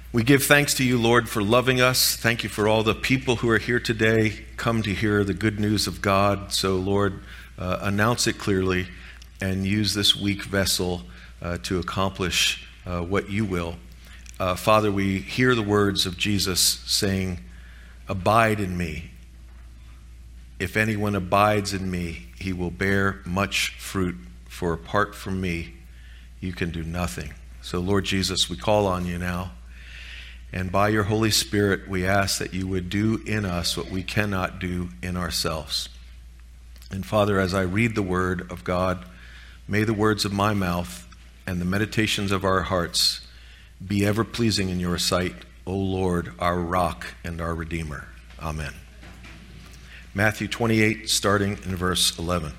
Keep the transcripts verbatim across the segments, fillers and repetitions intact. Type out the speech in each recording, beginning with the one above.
We give thanks to you, Lord, for loving us. Thank you for all the people who are here today, come to hear the good news of God. So, Lord, uh, announce it clearly and use this weak vessel uh, to accomplish uh, what you will. Uh, Father, we hear the words of Jesus saying, "Abide in me. If anyone abides in me, he will bear much fruit, for apart from me, you can do nothing." So, Lord Jesus, we call on you now. And by your Holy Spirit, we ask that you would do in us what we cannot do in ourselves. And Father, as I read the word of God, may the words of my mouth and the meditations of our hearts be ever pleasing in your sight, O Lord, our rock and our Redeemer. Amen. Matthew twenty-eight, starting in verse eleven.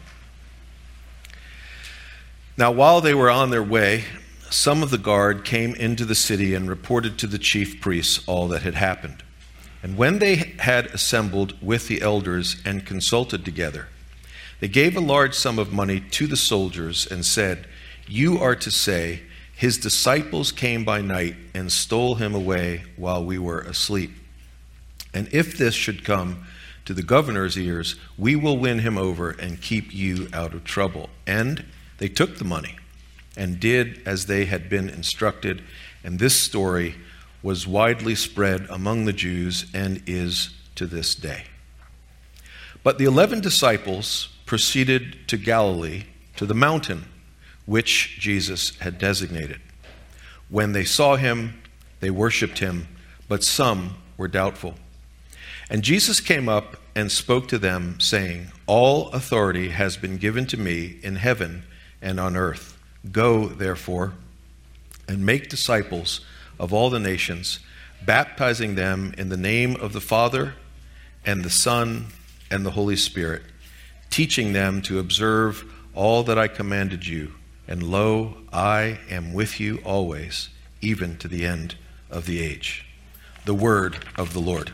Now, while they were on their way, some of the guard came into the city and reported to the chief priests all that had happened. And when they had assembled with the elders and consulted together, they gave a large sum of money to the soldiers and said, "You are to say, his disciples came by night and stole him away while we were asleep. And if this should come to the governor's ears, we will win him over and keep you out of trouble." And they took the money and did as they had been instructed, and this story was widely spread among the Jews and is to this day. But the eleven disciples proceeded to Galilee, to the mountain which Jesus had designated. When they saw him, they worshipped him, but some were doubtful. And Jesus came up and spoke to them, saying, "All authority has been given to me in heaven and on earth. Go, therefore, and make disciples of all the nations, baptizing them in the name of the Father and the Son and the Holy Spirit, teaching them to observe all that I commanded you. And lo, I am with you always, even to the end of the age." The word of the Lord.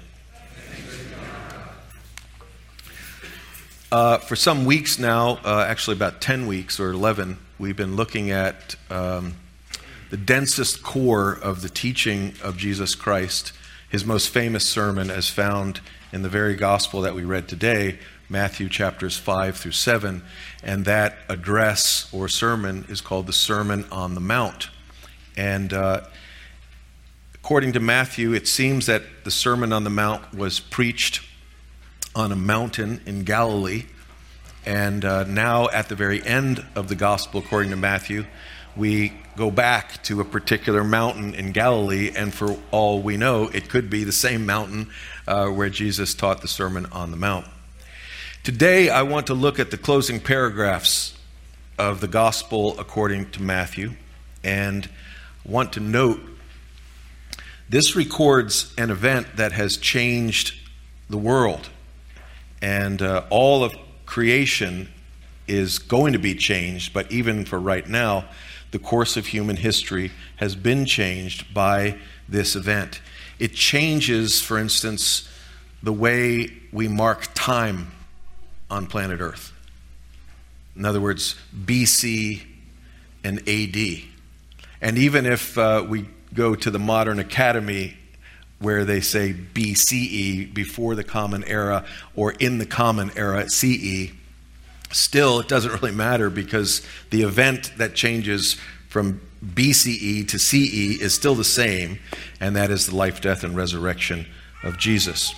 Uh, for some weeks now, uh, actually about ten weeks or eleven, we've been looking at um, the densest core of the teaching of Jesus Christ, his most famous sermon as found in the very gospel that we read today, Matthew chapters five through seven, and that address or sermon is called the Sermon on the Mount. And uh, according to Matthew, it seems that the Sermon on the Mount was preached on a mountain in Galilee. And uh, now at the very end of the gospel, according to Matthew, we go back to a particular mountain in Galilee, and for all we know, it could be the same mountain uh, where Jesus taught the Sermon on the Mount. Today, I want to look at the closing paragraphs of the gospel according to Matthew, and want to note this records an event that has changed the world. And uh, all of creation is going to be changed, but even for right now, the course of human history has been changed by this event. It changes, for instance, the way we mark time on planet Earth. In other words, B C and A D. And even if uh, we go to the modern academy where they say B C E, before the Common Era, or in the Common Era, C E, still it doesn't really matter, because the event that changes from B C E to C E is still the same, and that is the life, death, and resurrection of Jesus.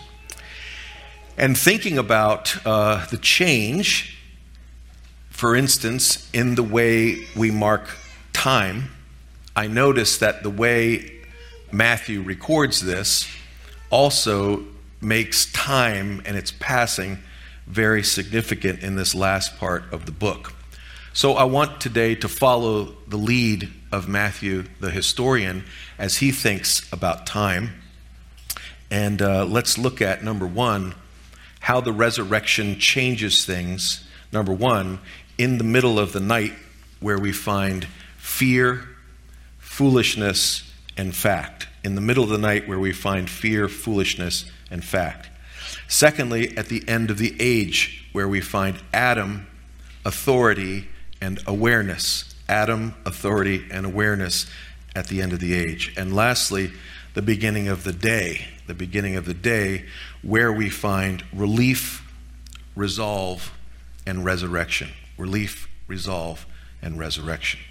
And thinking about uh, the change, for instance, in the way we mark time, I notice that the way Matthew records this also makes time and its passing very significant in this last part of the book. So I want today to follow the lead of Matthew, the historian, as he thinks about time. And uh, let's look at, number one, how the resurrection changes things. Number one, in the middle of the night, where we find fear, foolishness, and fact. In the middle of the night, where we find fear, foolishness, and fact. Secondly, at the end of the age, where we find Adam, authority, and awareness. Adam, authority, and awareness at the end of the age. And lastly, the the beginning of the day, the beginning of the day where we find relief, resolve, and resurrection. Relief, resolve, and resurrection.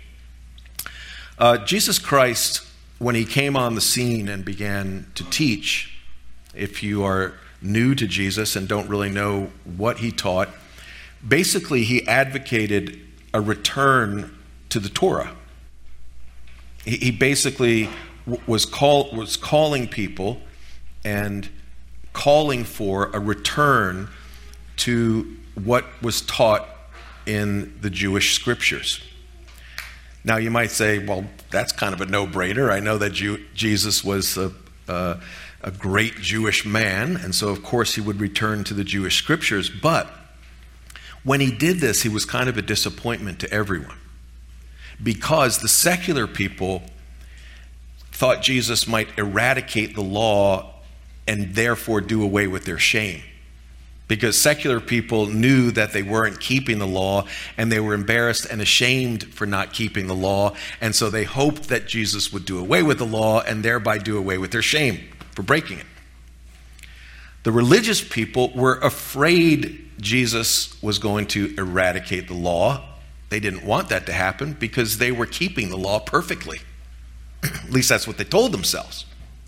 Uh, Jesus Christ, when he came on the scene and began to teach, if you are new to Jesus and don't really know what he taught, basically he advocated a return to the Torah. He, he basically was call, was calling people and calling for a return to what was taught in the Jewish scriptures. Now you might say, well, that's kind of a no-brainer. I know that Jew, Jesus was a, a, a great Jewish man, and so of course he would return to the Jewish scriptures, but when he did this, he was kind of a disappointment to everyone, because the secular people thought Jesus might eradicate the law and therefore do away with their shame. Because secular people knew that they weren't keeping the law, and they were embarrassed and ashamed for not keeping the law, and so they hoped that Jesus would do away with the law and thereby do away with their shame for breaking it. The religious people were afraid Jesus was going to eradicate the law. They didn't want that to happen because they were keeping the law perfectly. At least that's what they told themselves.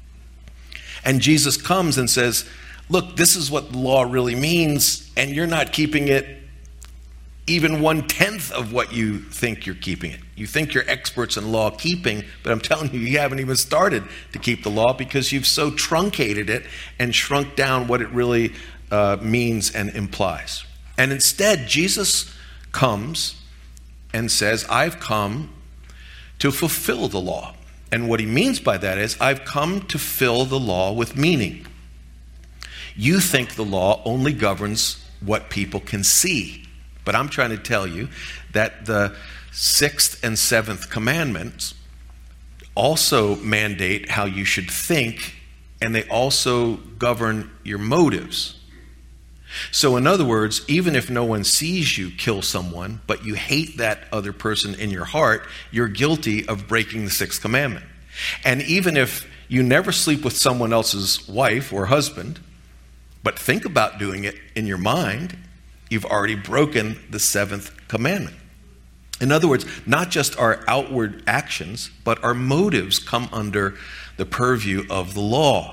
And Jesus comes and says, look, this is what the law really means, and you're not keeping it even one-tenth of what you think you're keeping it. You think you're experts in law keeping, but I'm telling you, you haven't even started to keep the law because you've so truncated it and shrunk down what it really uh, means and implies. And instead, Jesus comes and says, I've come to fulfill the law. And what he means by that is, I've come to fill the law with meaning. You think the law only governs what people can see. But I'm trying to tell you that the sixth and seventh commandments also mandate how you should think, and they also govern your motives. So in other words, even if no one sees you kill someone, but you hate that other person in your heart, you're guilty of breaking the sixth commandment. And even if you never sleep with someone else's wife or husband, but think about doing it in your mind, you've already broken the seventh commandment. In other words, not just our outward actions, but our motives come under the purview of the law.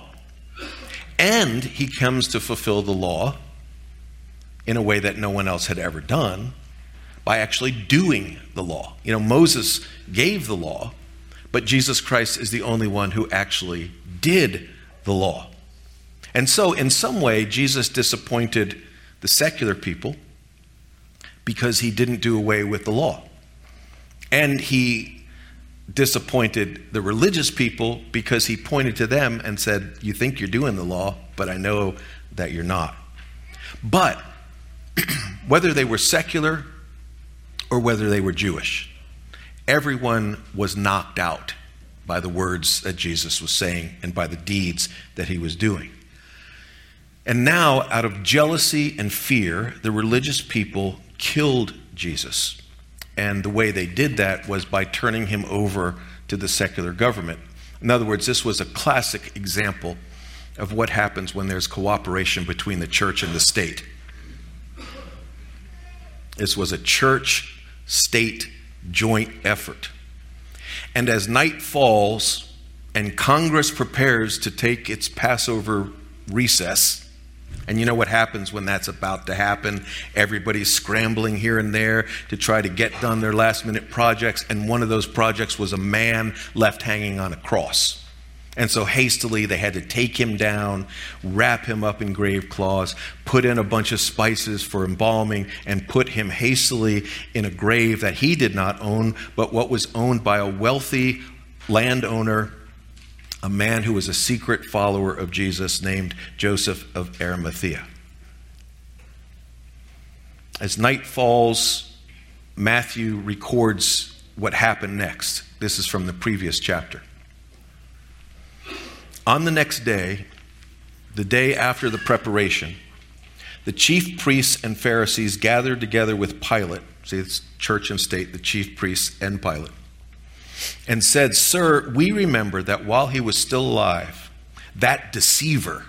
And he comes to fulfill the law in a way that no one else had ever done, by actually doing the law. You know, Moses gave the law, but Jesus Christ is the only one who actually did the law. And so, in some way, Jesus disappointed the secular people because he didn't do away with the law. And he disappointed the religious people because he pointed to them and said, you think you're doing the law, but I know that you're not. But whether they were secular or whether they were Jewish, everyone was knocked out by the words that Jesus was saying and by the deeds that he was doing. And now, out of jealousy and fear, the religious people killed Jesus. And the way they did that was by turning him over to the secular government. In other words, this was a classic example of what happens when there's cooperation between the church and the state. This was a church-state joint effort. And as night falls and Congress prepares to take its Passover recess, and you know what happens when that's about to happen? Everybody's scrambling here and there to try to get done their last-minute projects, and one of those projects was a man left hanging on a cross. And so hastily they had to take him down, wrap him up in grave cloths, put in a bunch of spices for embalming, and put him hastily in a grave that he did not own, but what was owned by a wealthy landowner, a man who was a secret follower of Jesus named Joseph of Arimathea. As night falls, Matthew records what happened next. This is from the previous chapter. On the next day, the day after the preparation, the chief priests and Pharisees gathered together with Pilate. See, it's church and state, the chief priests and Pilate. and said, "Sir, we remember that while he was still alive, that deceiver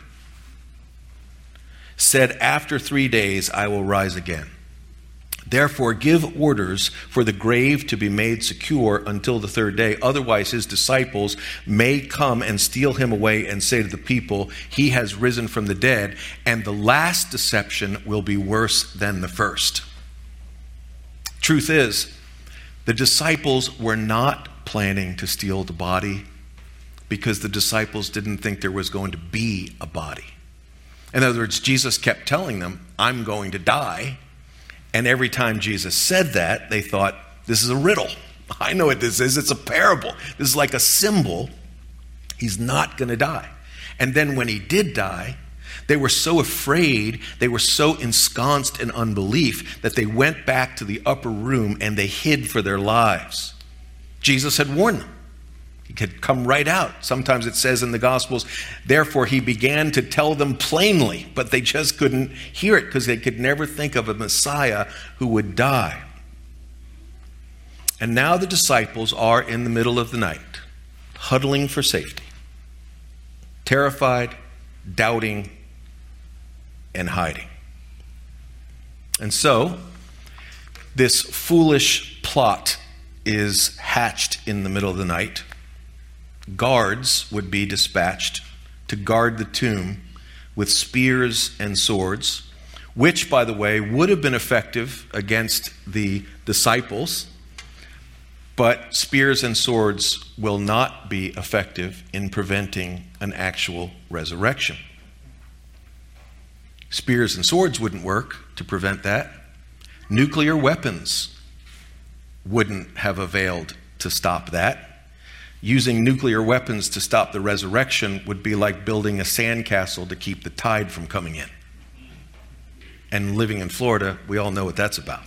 said, 'After three days I will rise again.' Therefore, give orders for the grave to be made secure until the third day. Otherwise, his disciples may come and steal him away and say to the people, 'He has risen from the dead,' and the last deception will be worse than the first." Truth is, the disciples were not planning to steal the body because the disciples didn't think there was going to be a body. In other words, Jesus kept telling them, "I'm going to die." And every time Jesus said that, they thought, this is a riddle. I know what this is. It's a parable. This is like a symbol. He's not going to die. And then when he did die, they were so afraid, they were so ensconced in unbelief that they went back to the upper room and they hid for their lives. Jesus had warned them. He could come right out. Sometimes it says in the Gospels, therefore he began to tell them plainly, but they just couldn't hear it because they could never think of a Messiah who would die. And now the disciples are in the middle of the night, huddling for safety, terrified, doubting, and hiding. And so, this foolish plot is hatched in the middle of the night. Guards would be dispatched to guard the tomb with spears and swords, which, by the way, would have been effective against the disciples, but spears and swords will not be effective in preventing an actual resurrection. Spears and swords wouldn't work to prevent that. Nuclear weapons wouldn't have availed to stop that. Using nuclear weapons to stop the resurrection would be like building a sandcastle to keep the tide from coming in. And living in Florida, we all know what that's about.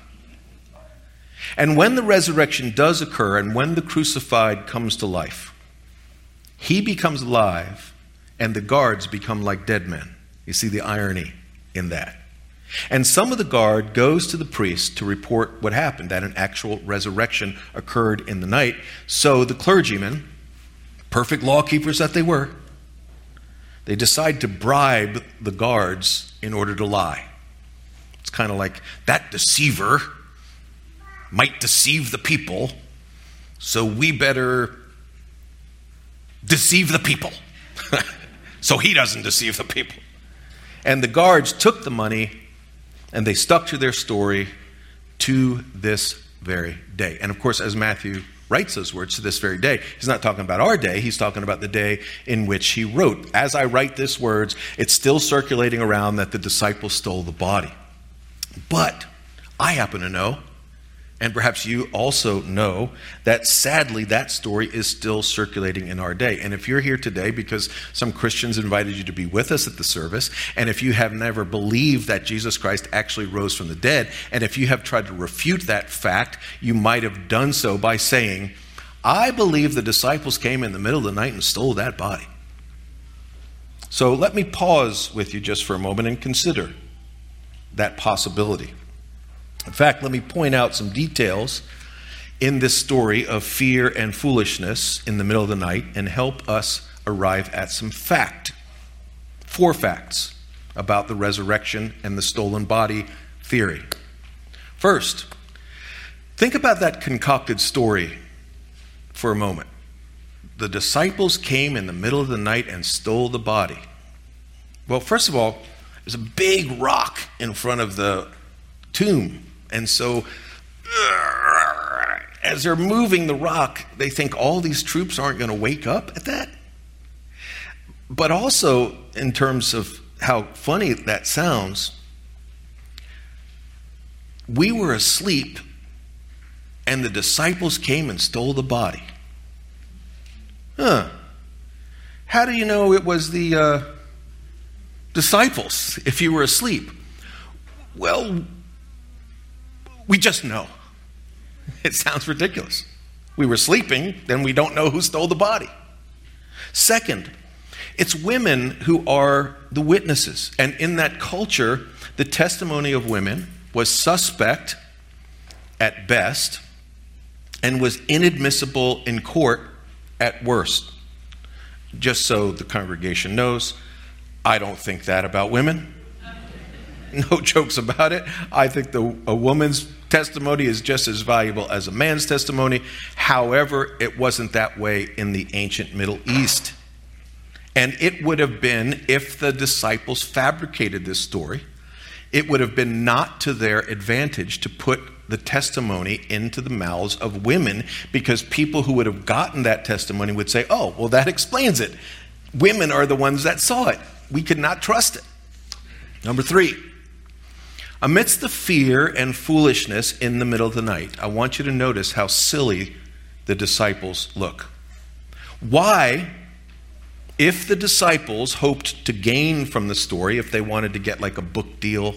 And when the resurrection does occur, and when the crucified comes to life, he becomes alive, and the guards become like dead men. You see the irony in that. And some of the guard goes to the priest to report what happened, that an actual resurrection occurred in the night. So the clergymen, perfect law keepers that they were, they decide to bribe the guards in order to lie. It's kind of like, that deceiver might deceive the people, so we better deceive the people so he doesn't deceive the people. And the guards took the money and they stuck to their story to this very day. And of course, as Matthew writes those words, to this very day, he's not talking about our day, he's talking about the day in which he wrote. As I write these words, it's still circulating around that the disciples stole the body. But I happen to know, and perhaps you also know, that sadly that story is still circulating in our day. And if you're here today because some Christians invited you to be with us at the service, and if you have never believed that Jesus Christ actually rose from the dead, and if you have tried to refute that fact, you might have done so by saying, I believe the disciples came in the middle of the night and stole that body. So let me pause with you just for a moment and consider that possibility. In fact, let me point out some details in this story of fear and foolishness in the middle of the night and help us arrive at some fact. Four facts about the resurrection and the stolen body theory. First, think about that concocted story for a moment. The disciples came in the middle of the night and stole the body. Well, first of all, there's a big rock in front of the tomb. And so, as they're moving the rock, they think all these troops aren't going to wake up at that. But also, in terms of how funny that sounds, we were asleep, and the disciples came and stole the body. Huh. How do you know it was the uh, disciples if you were asleep? Well, we just know. It sounds ridiculous. We were sleeping, then we don't know who stole the body. Second, it's women who are the witnesses. And in that culture, the testimony of women was suspect at best and was inadmissible in court at worst. Just so the congregation knows, I don't think that about women. No jokes about it. I think the, a woman's testimony is just as valuable as a man's testimony. However, it wasn't that way in the ancient Middle East. And it would have been, if the disciples fabricated this story, it would have been not to their advantage to put the testimony into the mouths of women, because people who would have gotten that testimony would say, oh, well, that explains it. Women are the ones that saw it. We could not trust it. Number three, amidst the fear and foolishness in the middle of the night, I want you to notice how silly the disciples look. Why, if the disciples hoped to gain from the story, if they wanted to get like a book deal,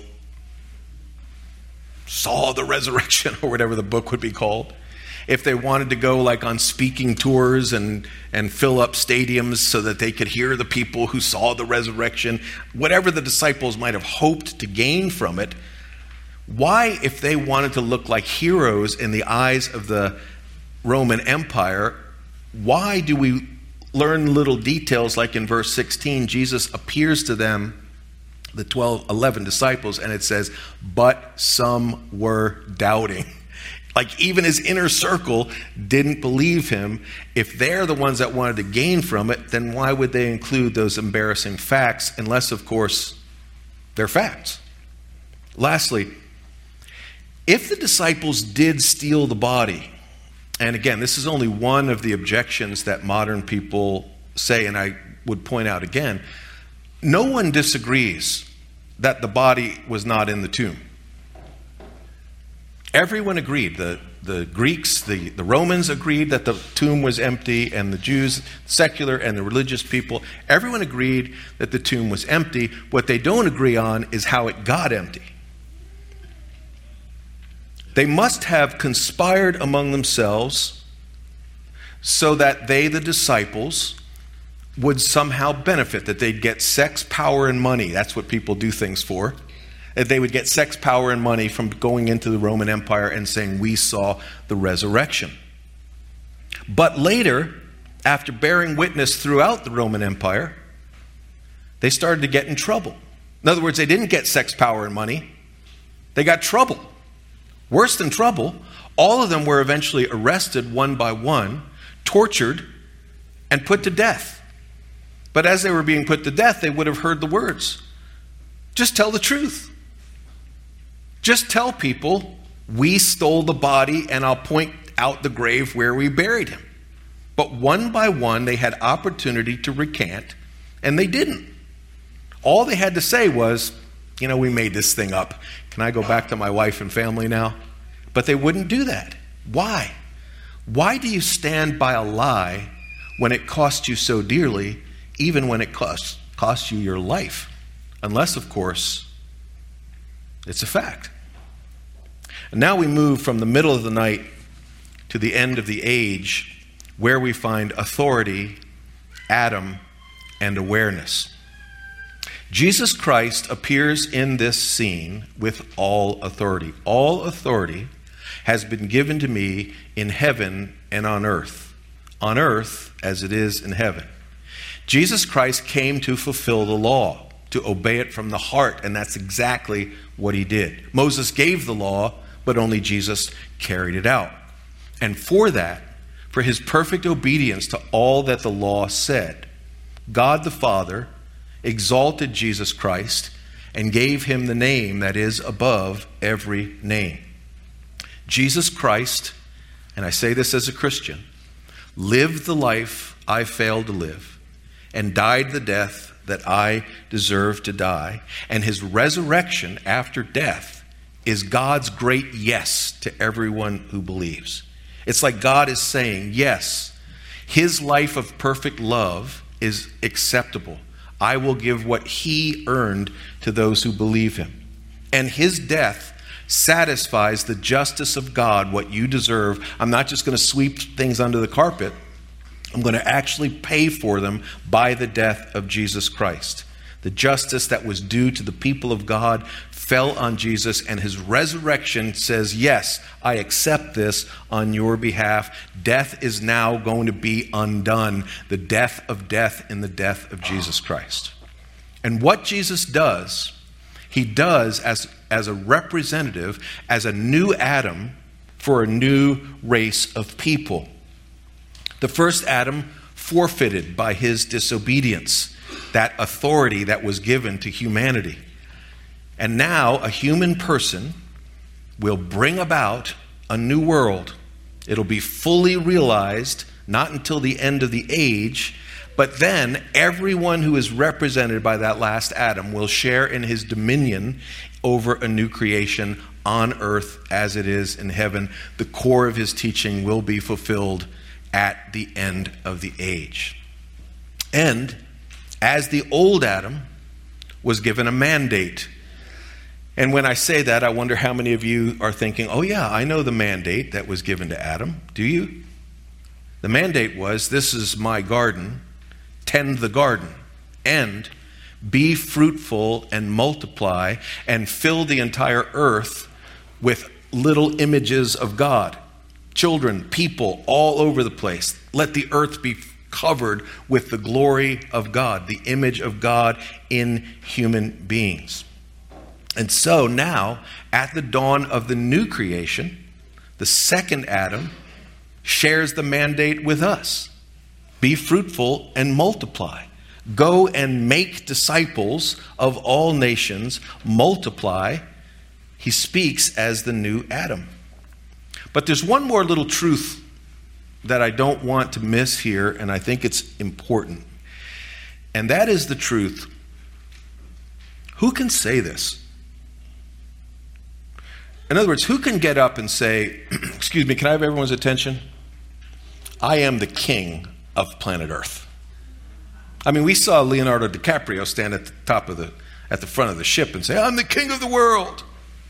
saw the resurrection or whatever the book would be called, if they wanted to go like on speaking tours and, and fill up stadiums so that they could hear the people who saw the resurrection, whatever the disciples might have hoped to gain from it, why, if they wanted to look like heroes in the eyes of the Roman Empire, why do we learn little details like in verse sixteen, Jesus appears to them, the twelve, eleven disciples, and it says, but some were doubting. Like even his inner circle didn't believe him. If they're the ones that wanted to gain from it, then why would they include those embarrassing facts, unless, of course, they're facts? Lastly, if the disciples did steal the body, and again, this is only one of the objections that modern people say, and I would point out again, no one disagrees that the body was not in the tomb. Everyone agreed. The, the Greeks, the, the Romans agreed that the tomb was empty, and the Jews, secular and the religious people, everyone agreed that the tomb was empty. What they don't agree on is how it got empty. They must have conspired among themselves so that they, the disciples, would somehow benefit, that they'd get sex, power, and money. That's what people do things for. That they would get sex, power, and money from going into the Roman Empire and saying, we saw the resurrection. But later, after bearing witness throughout the Roman Empire, they started to get in trouble. In other words, they didn't get sex, power, and money. They got trouble. Worse than trouble, all of them were eventually arrested one by one, tortured, and put to death. But as they were being put to death, they would have heard the words, just tell the truth. Just tell people, we stole the body, and I'll point out the grave where we buried him. But one by one, they had opportunity to recant, and they didn't. All they had to say was, you know, we made this thing up. Can I go back to my wife and family now? But they wouldn't do that. Why? Why do you stand by a lie when it costs you so dearly, even when it costs, costs you your life? Unless, of course, it's a fact. And now we move from the middle of the night to the end of the age, where we find authority, Adam, and awareness. Jesus Christ appears in this scene with all authority. All authority has been given to me in heaven and on earth. On earth as it is in heaven. Jesus Christ came to fulfill the law, to obey it from the heart, and that's exactly what he did. Moses gave the law, but only Jesus carried it out. And for that, for his perfect obedience to all that the law said, God the Father exalted Jesus Christ and gave him the name that is above every name. Jesus Christ, and I say this as a Christian, lived the life I failed to live and died the death that I deserved to die. And his resurrection after death is God's great yes to everyone who believes. It's like God is saying, yes, his life of perfect love is acceptable. I will give what he earned to those who believe him. And his death satisfies the justice of God, what you deserve. I'm not just going to sweep things under the carpet. I'm going to actually pay for them by the death of Jesus Christ. The justice that was due to the people of God fell on Jesus, and his resurrection says, yes, I accept this on your behalf. Death is now going to be undone. The death of death in the death of Jesus Christ. And what Jesus does, he does as, as a representative, as a new Adam for a new race of people. The first Adam forfeited by his disobedience that authority that was given to humanity. And now a human person will bring about a new world. It'll be fully realized, not until the end of the age, but then everyone who is represented by that last Adam will share in his dominion over a new creation on earth as it is in heaven. The core of his teaching will be fulfilled at the end of the age. And as the old Adam was given a mandate. And when I say that, I wonder how many of you are thinking, oh yeah, I know the mandate that was given to Adam. Do you? The mandate was, this is my garden, tend the garden, and be fruitful and multiply and fill the entire earth with little images of God. Children, people all over the place. Let the earth be covered with the glory of God, the image of God in human beings. And so now, at the dawn of the new creation, the second Adam shares the mandate with us. Be fruitful and multiply. Go and make disciples of all nations. Multiply. He speaks as the new Adam. But there's one more little truth that I don't want to miss here, and I think it's important. And that is the truth. Who can say this? In other words, who can get up and say, excuse me, can I have everyone's attention? I am the king of planet Earth. I mean, we saw Leonardo DiCaprio stand at the top of the, at the front of the ship and say, I'm the king of the world.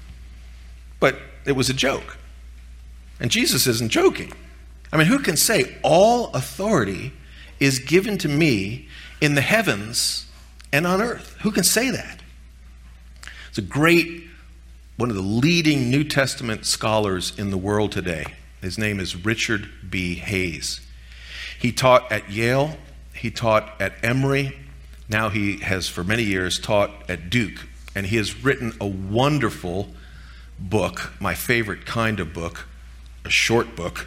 But it was a joke. And Jesus isn't joking. I mean, who can say all authority is given to me in the heavens and on earth? Who can say that? It's a great, one of the leading New Testament scholars in the world today. His name is Richard B. Hayes. He taught at Yale. He taught at Emory. Now he has for many years taught at Duke. And he has written a wonderful book, my favorite kind of book, a short book.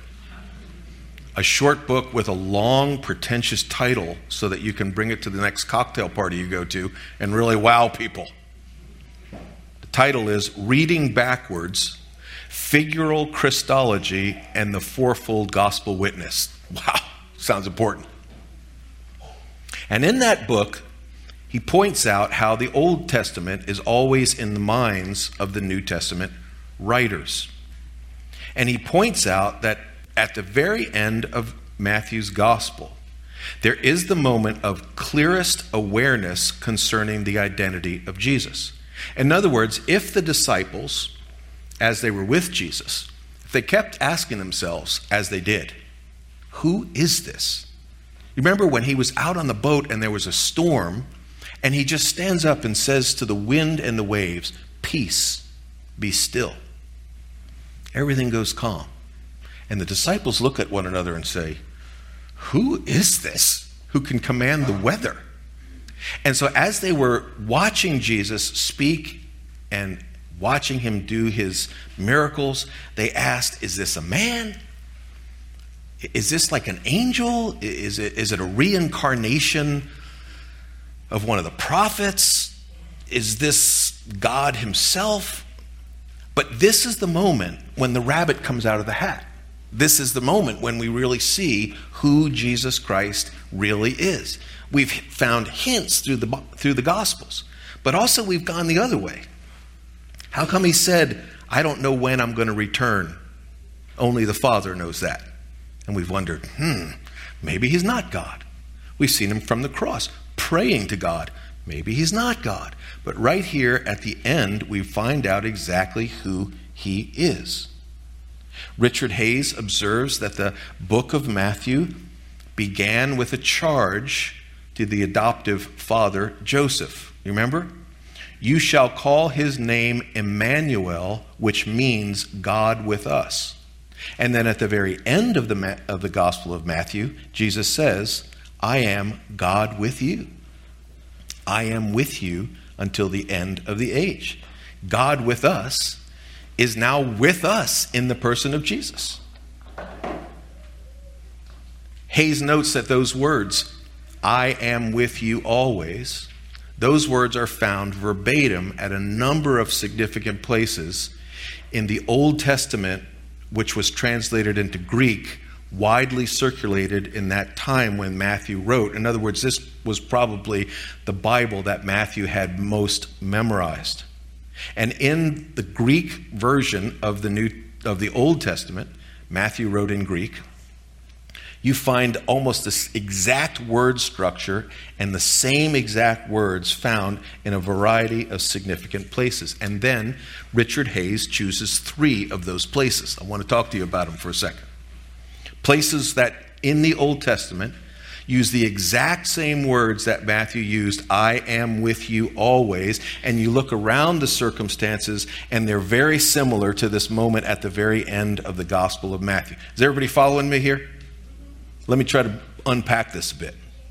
A short book with a long, pretentious title so that you can bring it to the next cocktail party you go to and really wow people. The title is Reading Backwards, Figural Christology and the Fourfold Gospel Witness. Wow, sounds important. And in that book, he points out how the Old Testament is always in the minds of the New Testament writers. And he points out that at the very end of Matthew's gospel, there is the moment of clearest awareness concerning the identity of Jesus. In other words, if the disciples, as they were with Jesus, if they kept asking themselves, as they did, who is this? You remember when he was out on the boat and there was a storm, and he just stands up and says to the wind and the waves, peace, be still. Everything goes calm. And the disciples look at one another and say, who is this who can command the weather? And so as they were watching Jesus speak and watching him do his miracles, they asked, is this a man? Is this like an angel? Is it, is it a reincarnation of one of the prophets? Is this God himself? But this is the moment when the rabbit comes out of the hat. This is the moment when we really see who Jesus Christ really is. We've found hints through the through the Gospels, but also we've gone the other way. How come he said, I don't know when I'm going to return? Only the Father knows that. And we've wondered, hmm, maybe he's not God. We've seen him from the cross praying to God. Maybe he's not God. But right here at the end, we find out exactly who he is. Richard Hayes observes that the book of Matthew began with a charge to the adoptive father, Joseph. You remember? You shall call his name Emmanuel, which means God with us. And then at the very end of the, of the Gospel of Matthew, Jesus says, I am God with you. I am with you until the end of the age. God with us is now with us in the person of Jesus. Hayes notes that those words, I am with you always, those words are found verbatim at a number of significant places in the Old Testament, which was translated into Greek, widely circulated in that time when Matthew wrote. In other words, this was probably the Bible that Matthew had most memorized. And in the Greek version of the New of the Old Testament, Matthew wrote in Greek, you find almost this exact word structure and the same exact words found in a variety of significant places. And then Richard Hayes chooses three of those places. I want to talk to you about them for a second. Places that in the Old Testament use the exact same words that Matthew used, I am with you always, and you look around the circumstances and they're very similar to this moment at the very end of the Gospel of Matthew. Is everybody following me here? Let me try to unpack this a bit.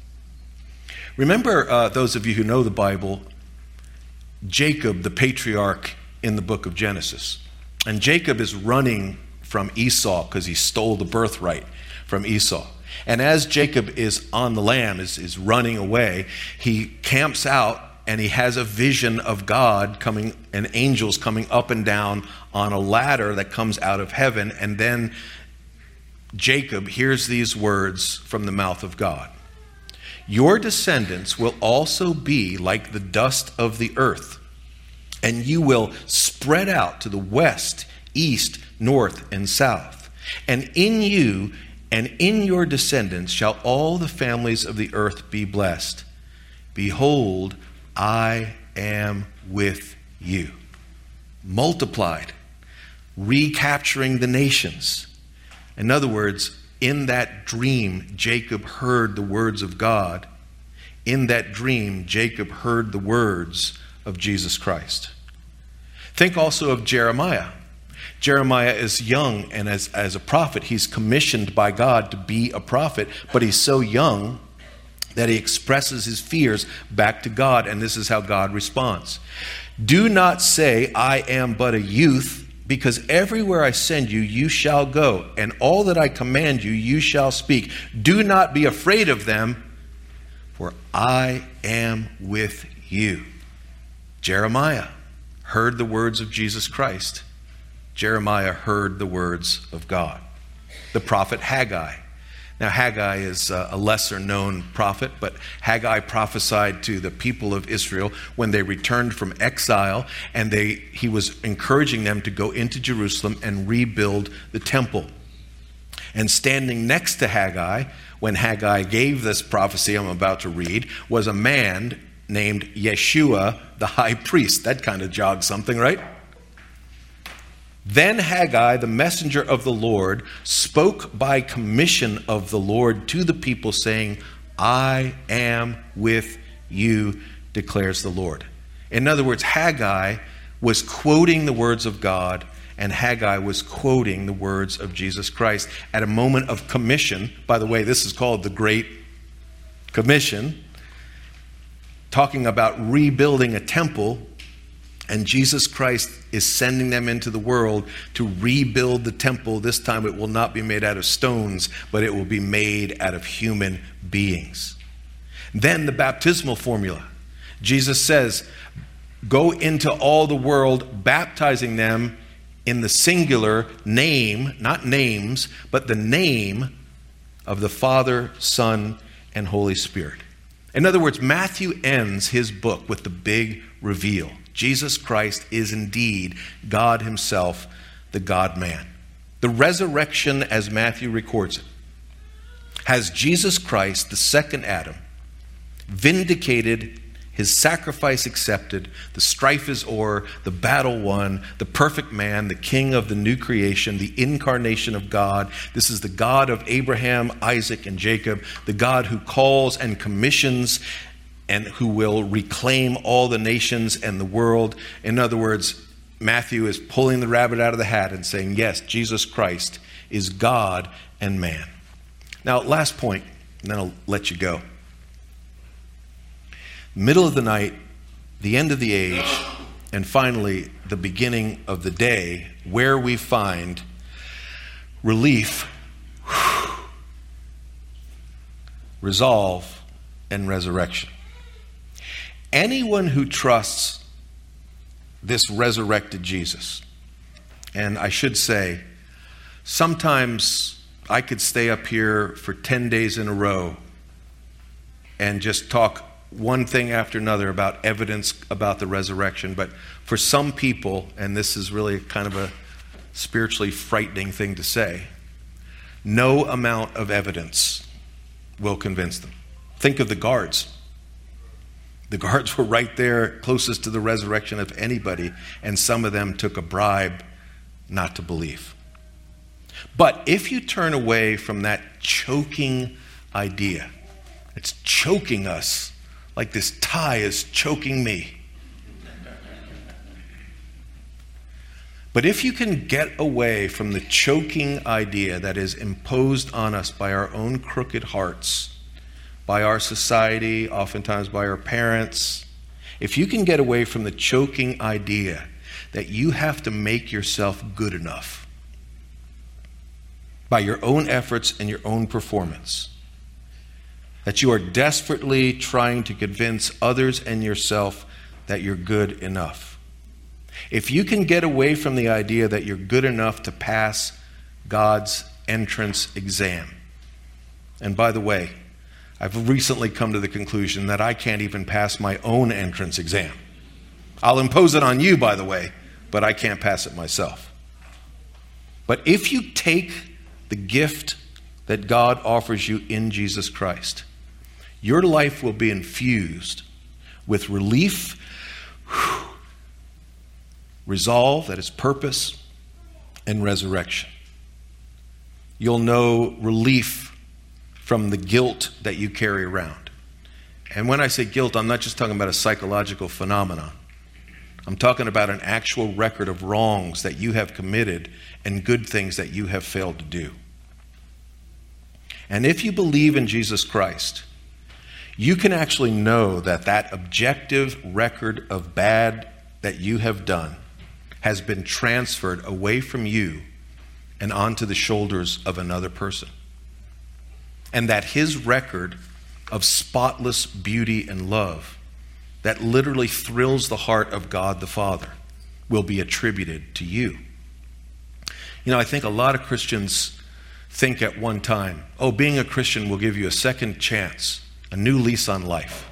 Remember, uh, those of you who know the Bible, Jacob, the patriarch in the book of Genesis. And Jacob is running from Esau because he stole the birthright from Esau. And as Jacob is on the lam, is, is running away, he camps out and he has a vision of God coming and angels coming up and down on a ladder that comes out of heaven. And then Jacob hears these words from the mouth of God. Your descendants will also be like the dust of the earth, and you will spread out to the west, east, north, and south. And in you and in your descendants shall all the families of the earth be blessed. Behold, I am with you. Multiplied, recapturing the nations. In other words, in that dream, Jacob heard the words of God. In that dream, Jacob heard the words of Jesus Christ. Think also of Jeremiah. Jeremiah is young, and as, as a prophet, he's commissioned by God to be a prophet, but he's so young that he expresses his fears back to God, and this is how God responds. Do not say, I am but a youth, because everywhere I send you, you shall go, and all that I command you, you shall speak. Do not be afraid of them, for I am with you. Jeremiah heard the words of Jesus Christ. Jeremiah heard the words of God. The prophet Haggai. Now, Haggai is a lesser known prophet, but Haggai prophesied to the people of Israel when they returned from exile, and they he was encouraging them to go into Jerusalem and rebuild the temple. And standing next to Haggai, when Haggai gave this prophecy I'm about to read, was a man named Yeshua, the high priest. That kind of jogs something, right? Then Haggai, the messenger of the Lord, spoke by commission of the Lord to the people, saying, I am with you, declares the Lord. In other words, Haggai was quoting the words of God, and Haggai was quoting the words of Jesus Christ at a moment of commission. By the way, this is called the Great Commission, talking about rebuilding a temple. And Jesus Christ is sending them into the world to rebuild the temple. This time it will not be made out of stones, but it will be made out of human beings. Then the baptismal formula. Jesus says, go into all the world, baptizing them in the singular name, not names, but the name of the Father, Son, and Holy Spirit. In other words, Matthew ends his book with the big reveal. Jesus Christ is indeed God himself, the God-man. The resurrection, as Matthew records it, has Jesus Christ, the second Adam, vindicated, his sacrifice accepted, the strife is o'er, the battle won, the perfect man, the king of the new creation, the incarnation of God. This is the God of Abraham, Isaac, and Jacob, the God who calls and commissions and who will reclaim all the nations and the world. In other words, Matthew is pulling the rabbit out of the hat and saying, yes, Jesus Christ is God and man. Now, last point, and then I'll let you go. Middle of the night, the end of the age, and finally, the beginning of the day, where we find relief, resolve, and resurrection. Anyone who trusts this resurrected Jesus, and I should say, sometimes I could stay up here for ten days in a row and just talk one thing after another about evidence about the resurrection. But for some people, and this is really kind of a spiritually frightening thing to say, no amount of evidence will convince them. Think of the guards. The guards were right there, closest to the resurrection of anybody, and some of them took a bribe not to believe. But if you turn away from that choking idea, it's choking us like this tie is choking me. But if you can get away from the choking idea that is imposed on us by our own crooked hearts, by our society, oftentimes by our parents, if you can get away from the choking idea that you have to make yourself good enough by your own efforts and your own performance, that you are desperately trying to convince others and yourself that you're good enough. If you can get away from the idea that you're good enough to pass God's entrance exam, and by the way, I've recently come to the conclusion that I can't even pass my own entrance exam. I'll impose it on you, by the way, but I can't pass it myself. But if you take the gift that God offers you in Jesus Christ, your life will be infused with relief, resolve, that is purpose, and resurrection. You'll know relief from the guilt that you carry around. And when I say guilt, I'm not just talking about a psychological phenomenon. I'm talking about an actual record of wrongs that you have committed and good things that you have failed to do. And if you believe in Jesus Christ, you can actually know that that objective record of bad that you have done has been transferred away from you and onto the shoulders of another person. And that his record of spotless beauty and love that literally thrills the heart of God the Father will be attributed to you. You know, I think a lot of Christians think at one time, oh, being a Christian will give you a second chance, a new lease on life.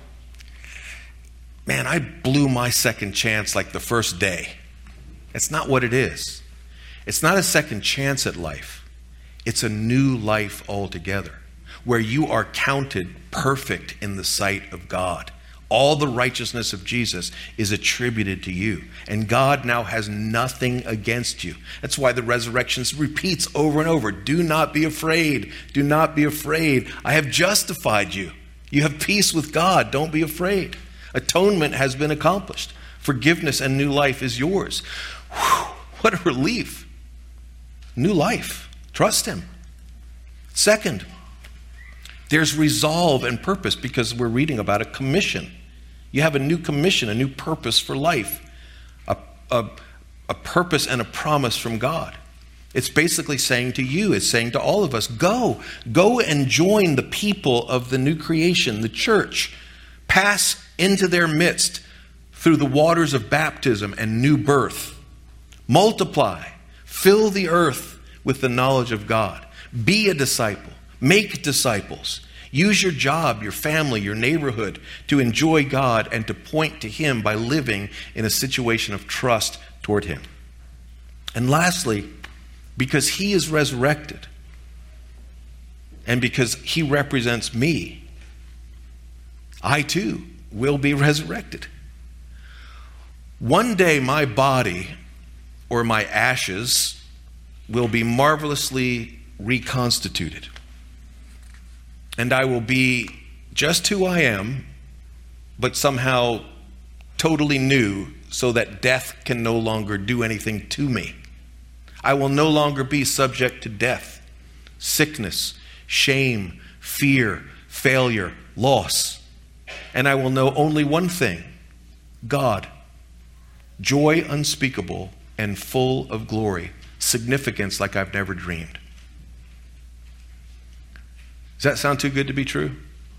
Man, I blew my second chance like the first day. It's not what it is. It's not a second chance at life. It's a new life altogether, where you are counted perfect in the sight of God. All the righteousness of Jesus is attributed to you, and God now has nothing against you. That's why the resurrection repeats over and over. Do not be afraid. Do not be afraid. I have justified you. You have peace with God. Don't be afraid. Atonement has been accomplished. Forgiveness and new life is yours. Whew, what a relief. New life. Trust him. Second, there's resolve and purpose, because we're reading about a commission. You have a new commission, a new purpose for life, a, a, a purpose and a promise from God. It's basically saying to you, it's saying to all of us, go, go and join the people of the new creation, the church. Pass into their midst through the waters of baptism and new birth. Multiply, fill the earth with the knowledge of God. Be a disciple. Make disciples. Use your job, your family, your neighborhood to enjoy God and to point to him by living in a situation of trust toward him. And lastly, because he is resurrected and because he represents me, I too will be resurrected. One day my body or my ashes will be marvelously reconstituted. And I will be just who I am, but somehow totally new, so that death can no longer do anything to me. I will no longer be subject to death, sickness, shame, fear, failure, loss. And I will know only one thing: God, joy unspeakable and full of glory, significance like I've never dreamed. Does that sound too good to be true?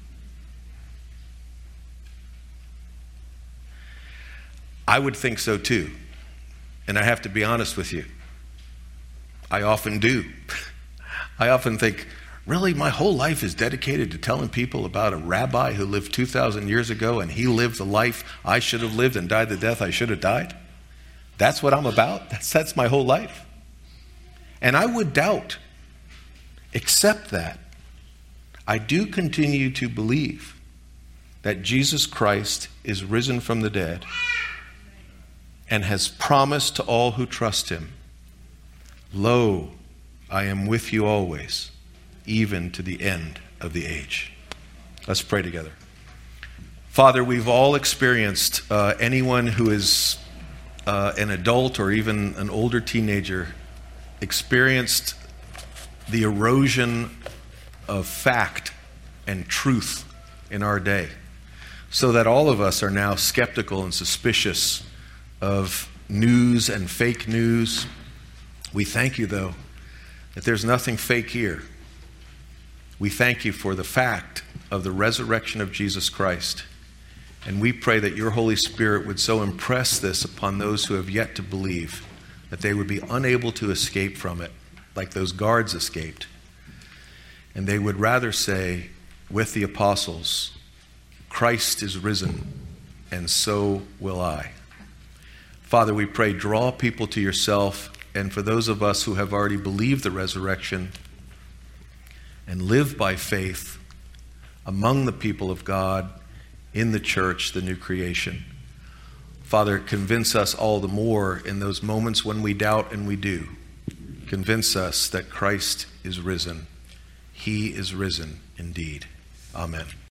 I would think so too. And I have to be honest with you. I often do. I often think, really, my whole life is dedicated to telling people about a rabbi who lived two thousand years ago, and he lived the life I should have lived and died the death I should have died? That's what I'm about? That's, that's my whole life? And I would doubt, except that I do continue to believe that Jesus Christ is risen from the dead and has promised to all who trust him, "Lo, I am with you always, even to the end of the age." Let's pray together. Father, we've all experienced uh, anyone who is uh, an adult or even an older teenager experienced the erosion of fact and truth in our day, so that all of us are now skeptical and suspicious of news and fake news. We thank you, though, that there's nothing fake here. We thank you for the fact of the resurrection of Jesus Christ. And we pray that your Holy Spirit would so impress this upon those who have yet to believe that they would be unable to escape from it, like those guards escaped. And they would rather say with the apostles, "Christ is risen, and so will I." Father, we pray, draw people to yourself, and for those of us who have already believed the resurrection and live by faith among the people of God in the church, the new creation. Father, convince us all the more in those moments when we doubt, and we do. Convince us that Christ is risen. He is risen indeed. Amen.